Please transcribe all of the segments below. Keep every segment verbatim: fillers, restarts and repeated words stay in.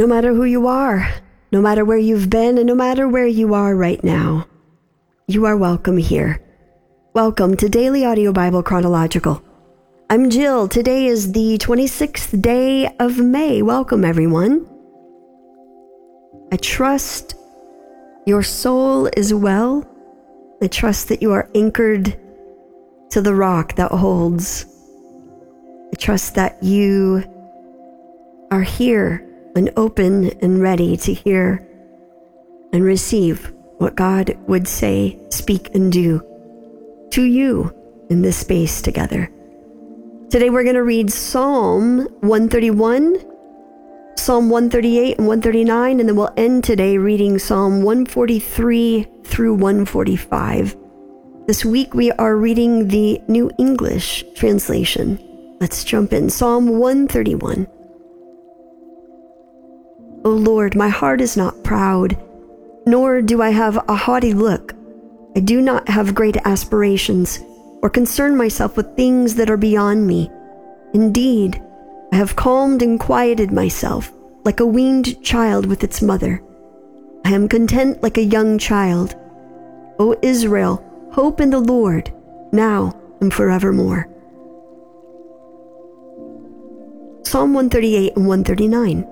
No matter who you are, no matter where you've been, and no matter where you are right now, you are welcome here. Welcome to Daily Audio Bible Chronological. I'm Jill. Today is the twenty-sixth day of May. Welcome, everyone. I trust your soul is well. I trust that you are anchored to the rock that holds. I trust that you are here and open and ready to hear and receive what God would say, speak, and do to you in this space together. Today we're going to read Psalm one thirty-one, Psalm one thirty-eight, and one thirty-nine, and then we'll end today reading Psalm one forty-three through one forty-five. This week we are reading the New English translation. Let's jump in. Psalm one thirty-one. O Lord, my heart is not proud, nor do I have a haughty look. I do not have great aspirations, or concern myself with things that are beyond me. Indeed, I have calmed and quieted myself, like a weaned child with its mother. I am content like a young child. O Israel, hope in the Lord, now and forevermore. Psalm one thirty-eight and one thirty-nine.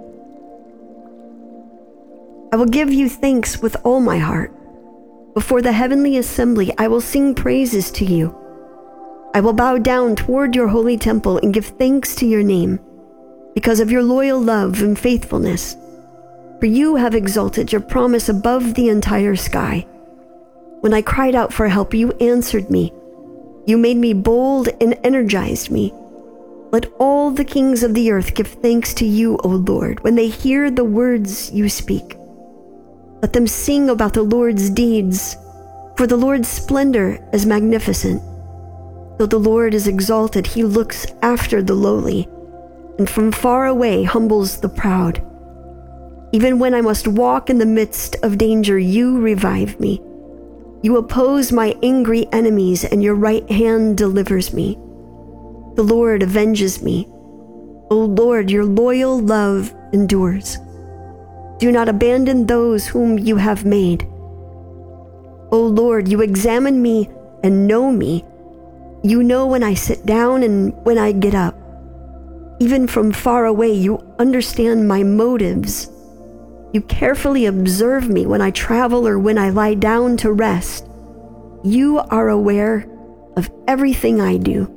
I will give you thanks with all my heart. Before the heavenly assembly, I will sing praises to you. I will bow down toward your holy temple and give thanks to your name, because of your loyal love and faithfulness. For you have exalted your promise above the entire sky. When I cried out for help, you answered me. You made me bold and energized me. Let all the kings of the earth give thanks to you, O Lord, when they hear the words you speak. Let them sing about the Lord's deeds, for the Lord's splendor is magnificent. Though the Lord is exalted, he looks after the lowly, and from far away humbles the proud. Even when I must walk in the midst of danger, you revive me. You oppose my angry enemies, and your right hand delivers me. The Lord avenges me. O Lord, your loyal love endures. Do not abandon those whom you have made. O Lord, you examine me and know me. You know when I sit down and when I get up. Even from far away, you understand my motives. You carefully observe me when I travel or when I lie down to rest. You are aware of everything I do.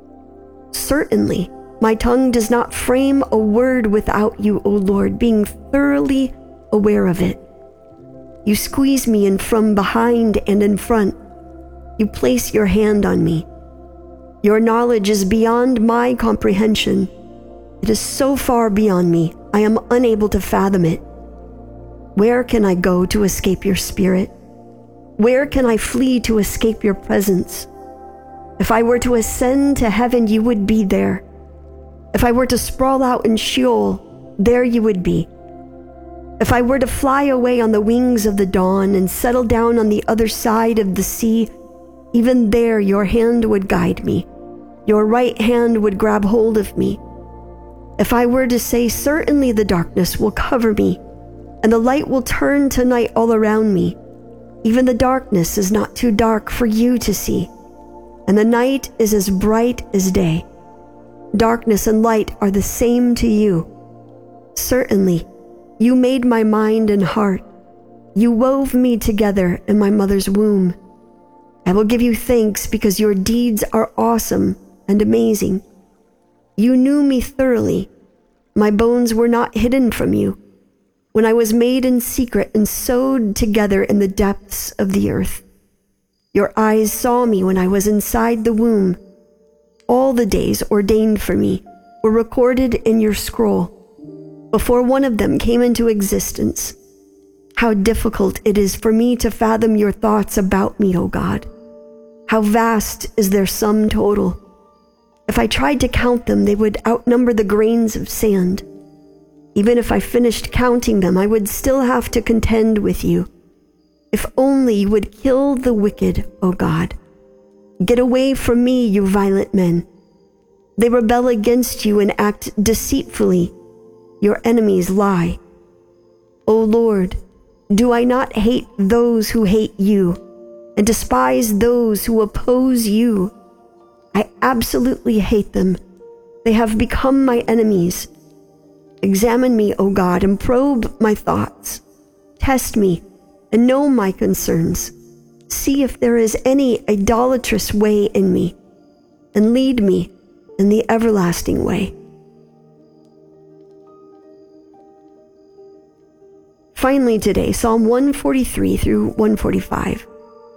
Certainly, my tongue does not frame a word without you, O Lord, being thoroughly aware of it. You squeeze me in from behind and in front. You place your hand on me. Your knowledge is beyond my comprehension. It is so far beyond me, I am unable to fathom it. Where can I go to escape your spirit? Where can I flee to escape your presence? If I were to ascend to heaven, you would be there. If I were to sprawl out in Sheol, there you would be. If I were to fly away on the wings of the dawn and settle down on the other side of the sea, even there your hand would guide me. Your right hand would grab hold of me. If I were to say, certainly the darkness will cover me, and the light will turn to night all around me, even the darkness is not too dark for you to see, and the night is as bright as day. Darkness and light are the same to you. Certainly, you made my mind and heart. You wove me together in my mother's womb. I will give you thanks because your deeds are awesome and amazing. You knew me thoroughly. My bones were not hidden from you when I was made in secret and sewed together in the depths of the earth. Your eyes saw me when I was inside the womb. All the days ordained for me were recorded in your scroll, before one of them came into existence. How difficult it is for me to fathom your thoughts about me, O God. How vast is their sum total. If I tried to count them, they would outnumber the grains of sand. Even if I finished counting them, I would still have to contend with you. If only you would kill the wicked, O God. Get away from me, you violent men. They rebel against you and act deceitfully. Your enemies lie. O Lord, do I not hate those who hate you and despise those who oppose you? I absolutely hate them. They have become my enemies. Examine me, O God, and probe my thoughts. Test me and know my concerns. See if there is any idolatrous way in me, and lead me in the everlasting way. Finally today, Psalm one forty-three through one forty-five.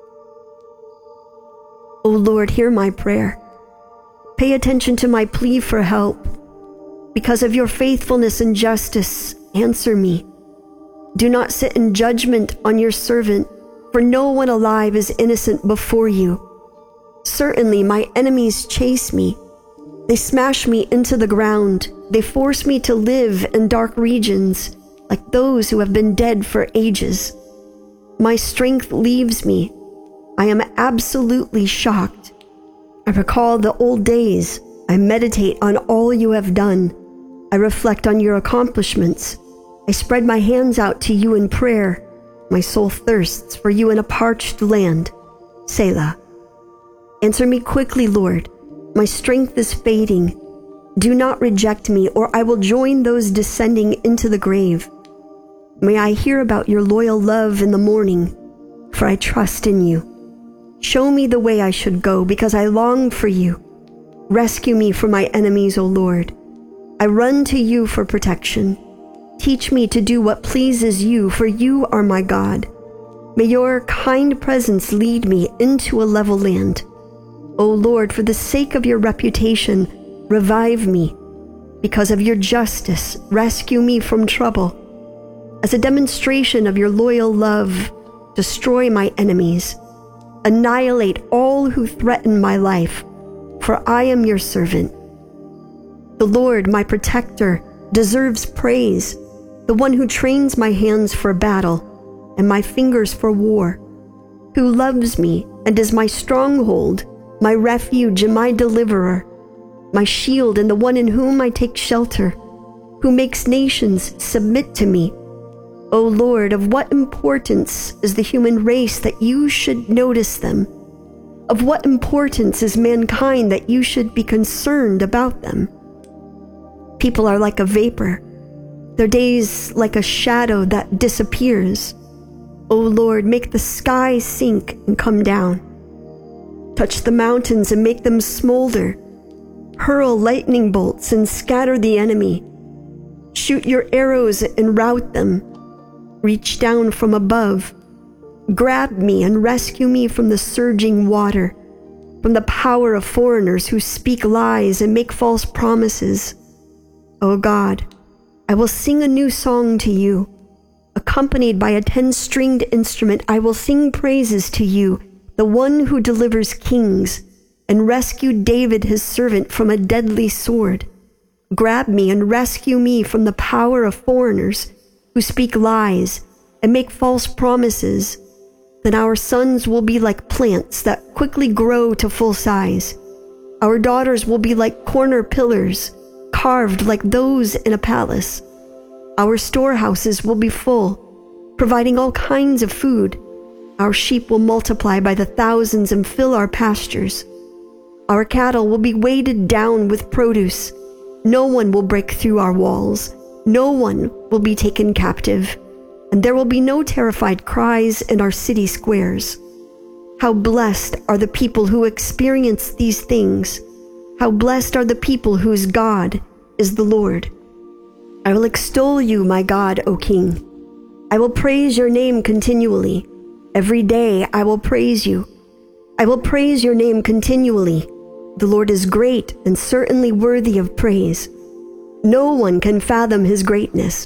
O Lord, hear my prayer. Pay attention to my plea for help. Because of your faithfulness and justice, answer me. Do not sit in judgment on your servant, for no one alive is innocent before you. Certainly my enemies chase me. They smash me into the ground. They force me to live in dark regions, like those who have been dead for ages. My strength leaves me. I am absolutely shocked. I recall the old days. I meditate on all you have done. I reflect on your accomplishments. I spread my hands out to you in prayer. My soul thirsts for you in a parched land. Selah. Answer me quickly, Lord. My strength is fading. Do not reject me, or I will join those descending into the grave. May I hear about your loyal love in the morning, for I trust in you. Show me the way I should go, because I long for you. Rescue me from my enemies, O Lord. I run to you for protection. Teach me to do what pleases you, for you are my God. May your kind presence lead me into a level land. O Lord, for the sake of your reputation, revive me. Because of your justice, rescue me from trouble. As a demonstration of your loyal love, destroy my enemies. Annihilate all who threaten my life, for I am your servant. The Lord, my protector, deserves praise, the one who trains my hands for battle and my fingers for war, who loves me and is my stronghold, my refuge and my deliverer, my shield and the one in whom I take shelter, who makes nations submit to me. O Lord, of what importance is the human race that you should notice them? Of what importance is mankind that you should be concerned about them? People are like a vapor, their days like a shadow that disappears. O Lord, make the sky sink and come down. Touch the mountains and make them smolder. Hurl lightning bolts and scatter the enemy. Shoot your arrows and rout them. Reach down from above. Grab me and rescue me from the surging water, from the power of foreigners who speak lies and make false promises. O God, I will sing a new song to you. Accompanied by a ten-stringed instrument, I will sing praises to you, the one who delivers kings and rescued David his servant from a deadly sword. Grab me and rescue me from the power of foreigners who speak lies and make false promises. Then our sons will be like plants that quickly grow to full size. Our daughters will be like corner pillars, carved like those in a palace. Our storehouses will be full, providing all kinds of food. Our sheep will multiply by the thousands and fill our pastures. Our cattle will be weighted down with produce. No one will break through our walls. No one will be taken captive, and there will be no terrified cries in our city squares. How blessed are the people who experience these things. How blessed are the people whose God is the Lord. I will extol you, my God, O King. I will praise your name continually. Every day I will praise you. I will praise your name continually. The Lord is great and certainly worthy of praise. No one can fathom his greatness.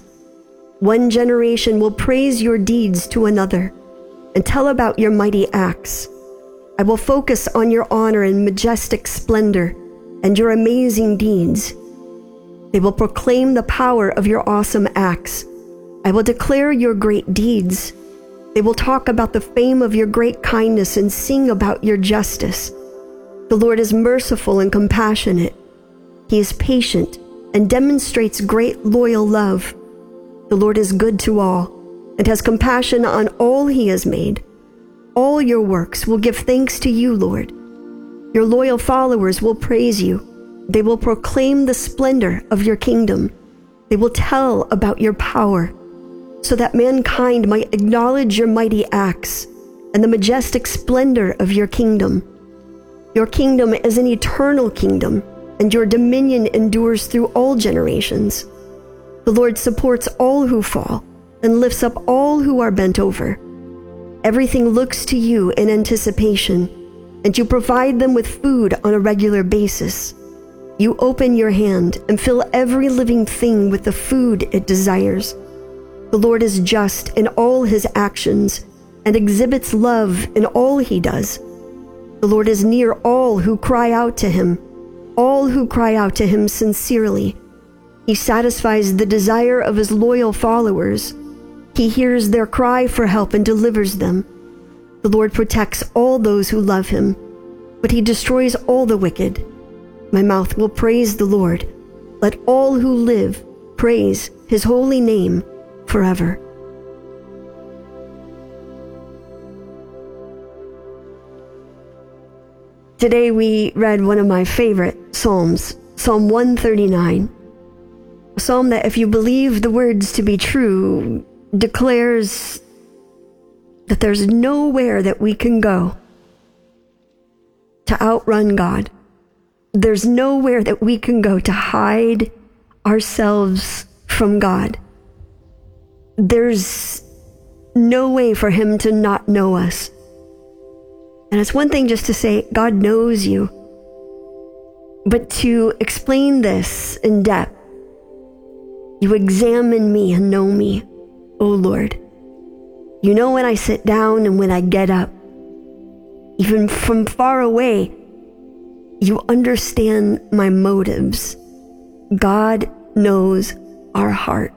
One generation will praise your deeds to another and tell about your mighty acts. I will focus on your honor and majestic splendor and your amazing deeds. They will proclaim the power of your awesome acts. I will declare your great deeds. They will talk about the fame of your great kindness and sing about your justice. The Lord is merciful and compassionate. He is patient and demonstrates great loyal love. The Lord is good to all. and has compassion on all he has made. All your works will give thanks to you, Lord. Your loyal followers will praise you. They will proclaim the splendor of your kingdom. They will tell about your power, so that mankind might acknowledge your mighty acts and the majestic splendor of your kingdom. Your kingdom is an eternal kingdom, and your dominion endures through all generations. The Lord supports all who fall and lifts up all who are bent over. Everything looks to you in anticipation, and you provide them with food on a regular basis. You open your hand and fill every living thing with the food it desires. The Lord is just in all his actions and exhibits love in all he does. The Lord is near all who cry out to him, all who cry out to him sincerely. He satisfies the desire of his loyal followers. He hears their cry for help and delivers them. The Lord protects all those who love him, but he destroys all the wicked. My mouth will praise the Lord. Let all who live praise his holy name forever. Today we read one of my favorite Psalms, Psalm one thirty-nine. A psalm that, if you believe the words to be true, declares that there's nowhere that we can go to outrun God. There's nowhere that we can go to hide ourselves from God. There's no way for him to not know us. And it's one thing just to say, God knows you. But to explain this in depth, you examine me and know me, O Lord. You know when I sit down and when I get up. Even from far away, you understand my motives. God knows our heart.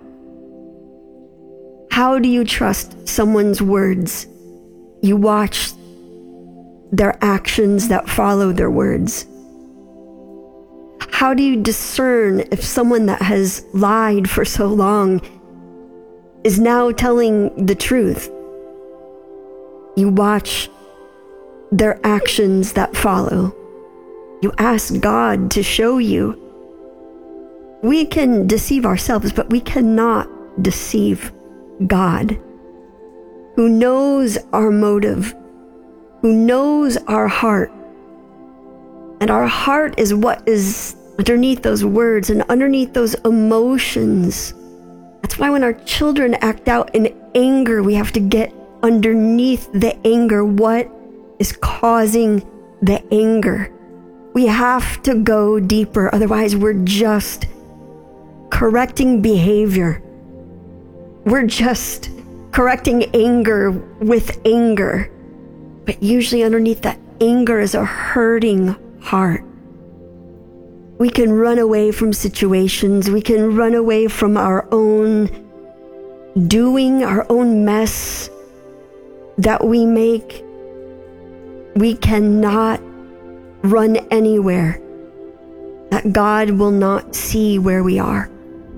How do you trust someone's words? You watch their actions that follow their words. How do you discern if someone that has lied for so long is now telling the truth? You watch their actions that follow. You ask God to show you. We can deceive ourselves, but we cannot deceive God, who knows our motive, who knows our heart. And our heart is what is underneath those words and underneath those emotions. That's why when our children act out in anger, we have to get underneath the anger. What is causing the anger? We have to go deeper. Otherwise, we're just correcting behavior. We're just correcting anger with anger. But usually underneath that anger is a hurting heart. We can run away from situations. We can run away from our own doing, our own mess that we make. We cannot run anywhere that God will not see where we are.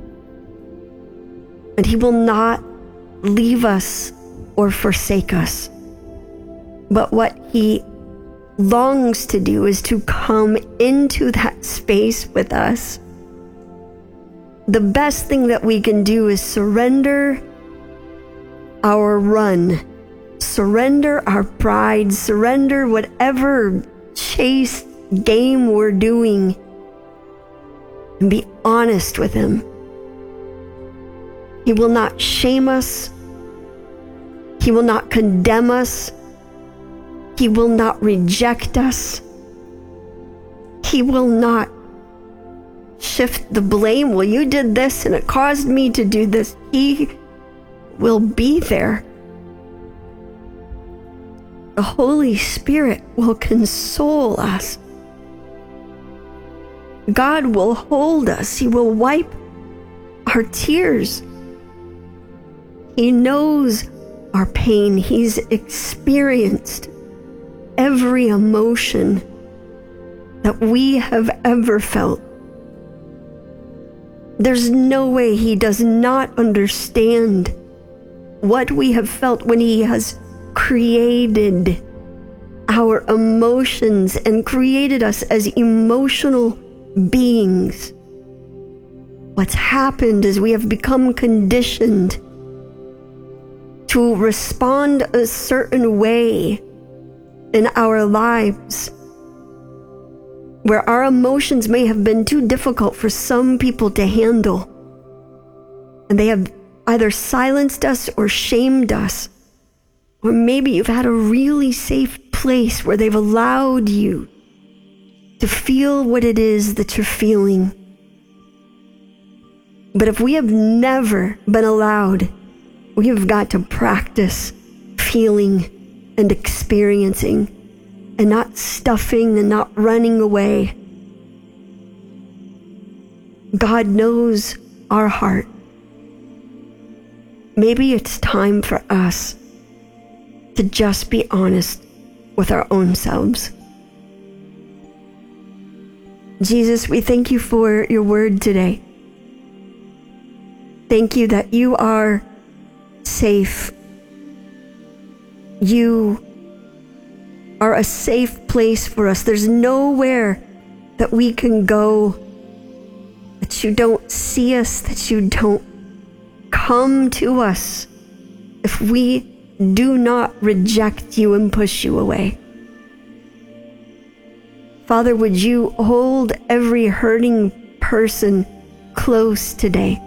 And he will not leave us or forsake us. But what he longs to do is to come into that space with us. The best thing that we can do is surrender our run, surrender our pride, surrender whatever chase game we're doing, and be honest with him. He will not shame us. He will not condemn us. He will not reject us. He will not shift the blame. Well, you did this and it caused me to do this. He will be there. The Holy Spirit will console us. God will hold us. He will wipe our tears. He knows our pain. He's experienced every emotion that we have ever felt. There's no way he does not understand what we have felt when He has created our emotions and created us as emotional beings. What's happened is we have become conditioned to respond a certain way in our lives, where our emotions may have been too difficult for some people to handle, and they have either silenced us or shamed us. Or maybe you've had a really safe place where they've allowed you to feel what it is that you're feeling. But if we have never been allowed, we have got to practice feeling and experiencing, and not stuffing and not running away. God knows our heart. Maybe it's time for us to just be honest with our own selves. Jesus, we thank you for your word today. Thank you that you are safe. You are a safe place for us. There's nowhere that we can go that you don't see us, that you don't come to us if we do not reject you and push you away. Father, would you hold every hurting person close today?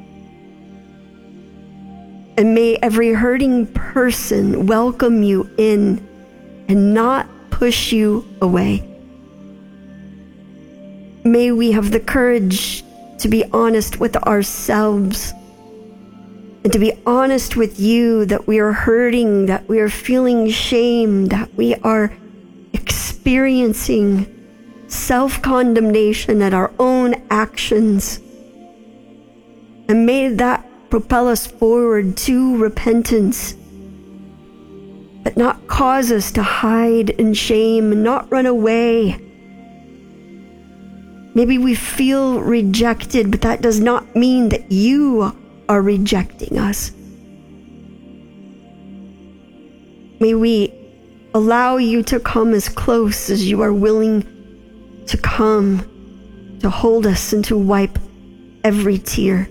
And may every hurting person welcome you in and not push you away. May we have the courage to be honest with ourselves and to be honest with you that we are hurting, that we are feeling shame, that we are experiencing self-condemnation at our own actions. And may that propel us forward to repentance, but not cause us to hide in shame and not run away. Maybe we feel rejected, but that does not mean that you are rejecting us. May we allow you to come as close as you are willing to come, to hold us and to wipe every tear,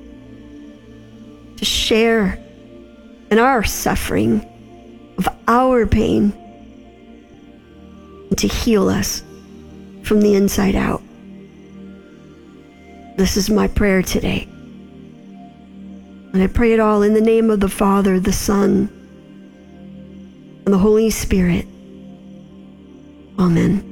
to share in our suffering of our pain, and to heal us from the inside out. This is my prayer today. And I pray it all in the name of the Father, the Son, and the Holy Spirit. Amen.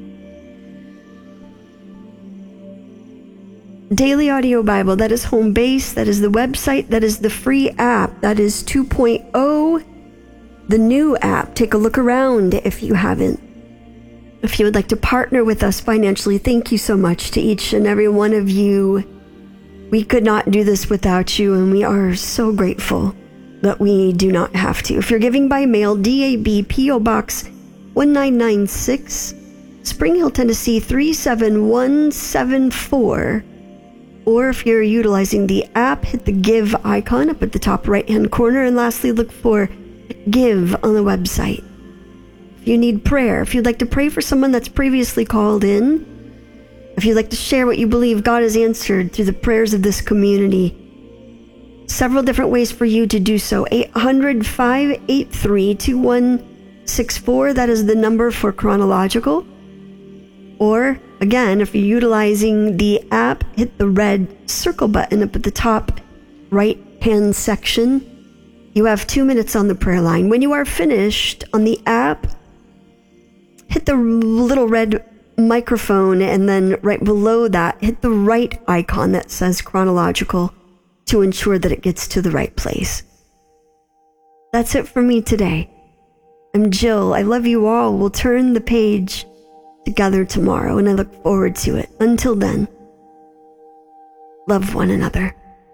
Daily Audio Bible, that is home base, that is the website, that is the free app, that is two point oh, the new app. Take a look around if you haven't. If you would like to partner with us financially, thank you so much to each and every one of you. We could not do this without you, and we are so grateful that we do not have to. If you're giving by mail, D A B P O Box one nine nine six, Spring Hill, Tennessee three seven one seven four. Or if you're utilizing the app, hit the Give icon up at the top right-hand corner. And lastly, look for Give on the website. If you need prayer, if you'd like to pray for someone that's previously called in, if you'd like to share what you believe God has answered through the prayers of this community, several different ways for you to do so. eight hundred, five eight three, two one six four, that is the number for Chronological. Or, again, if you're utilizing the app, hit the red circle button up at the top right-hand section. You have two minutes on the prayer line. When you are finished on the app, hit the little red microphone, and then right below that, hit the right icon that says Chronological to ensure that it gets to the right place. That's it for me today. I'm Jill. I love you all. We'll turn the page together tomorrow, and I look forward to it. Until then, love one another.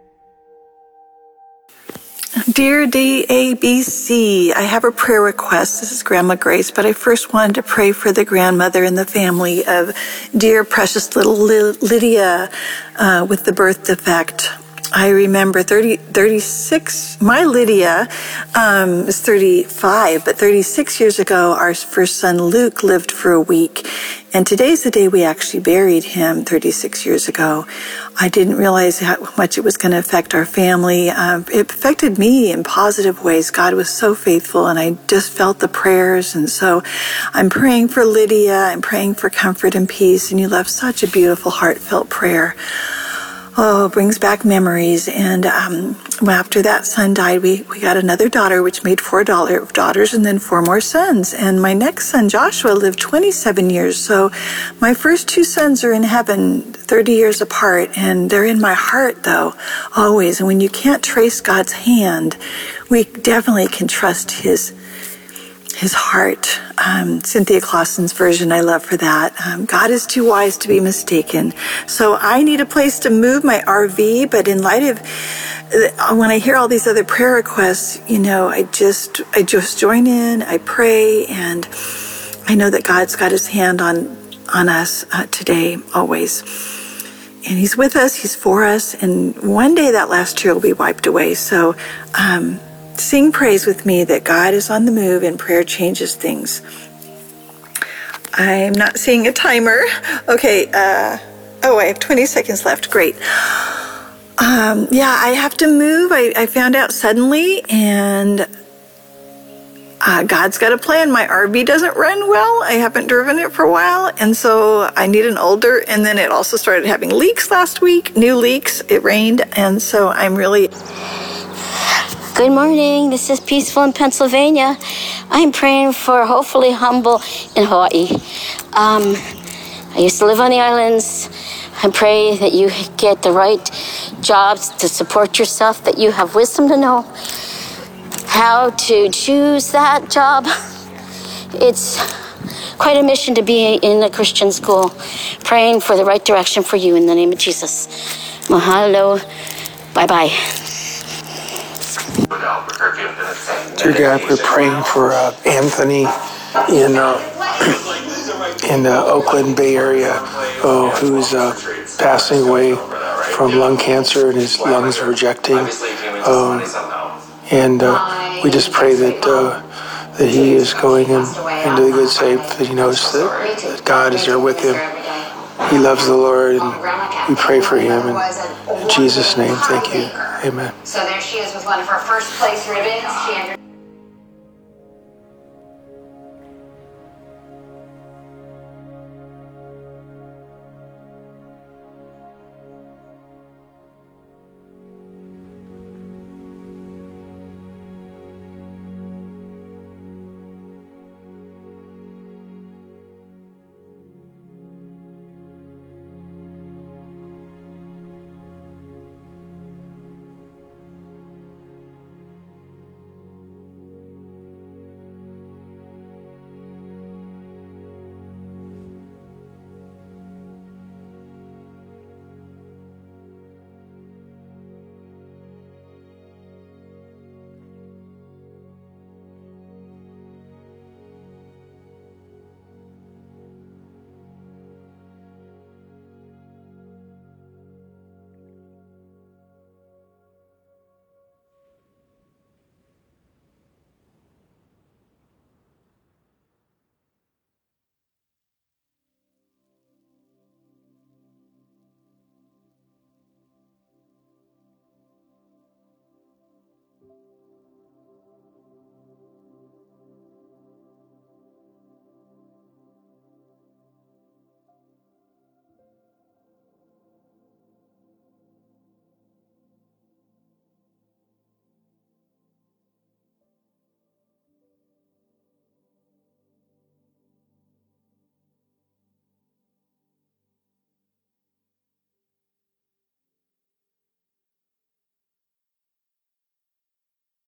Dear D A B C, I have a prayer request. This is Grandma Grace, but I first wanted to pray for the grandmother and the family of dear precious little Lydia uh, with the birth defect. I remember thirty, thirty-six, my Lydia um, is thirty-five, but thirty-six years ago, our first son Luke lived for a week. And today's the day we actually buried him thirty-six years ago. I didn't realize how much it was going to affect our family. Um, it affected me in positive ways. God was so faithful, and I just felt the prayers. And so I'm praying for Lydia. I'm praying for comfort and peace. And you left such a beautiful, heartfelt prayer. Oh, it brings back memories. And um, after that son died, we, we got another daughter, which made four daughter, daughters and then four more sons. And my next son, Joshua, lived twenty-seven years. So my first two sons are in heaven, thirty years apart. And they're in my heart, though, always. And when you can't trace God's hand, we definitely can trust his his heart. Um, Cynthia Clausen's version, I love for that. Um, God is too wise to be mistaken. So I need a place to move my R V, but in light of, uh, when I hear all these other prayer requests, you know, I just, I just join in, I pray, and I know that God's got his hand on, on us uh, today, always. And he's with us, he's for us, and one day that last tear will be wiped away. So, um, sing praise with me that God is on the move and prayer changes things. I'm not seeing a timer. Okay, uh, oh, I have twenty seconds left. Great. Um, yeah, I have to move. I, I found out suddenly, and uh, God's got a plan. My R V doesn't run well. I haven't driven it for a while, and so I need an older, and then it also started having leaks last week, new leaks. It rained, and so I'm really... Good morning. This is Peaceful in Pennsylvania. I'm praying for hopefully humble in Hawaii. Um, I used to live on the islands. I pray that you get the right jobs to support yourself, that you have wisdom to know how to choose that job. It's quite a mission to be in a Christian school, praying for the right direction for you in the name of Jesus. Mahalo. Bye-bye. Dear God, we're praying for uh, Anthony in uh, in the Oakland Bay Area, uh, who's uh, passing away from lung cancer and his lungs are rejecting. Um, and uh, we just pray that uh, that he is going in, into the good shape, that he knows that, that God is there with him. He loves the Lord, and we pray for him. And in Jesus' name, thank you. Amen. So there she is with one of her first place ribbons. She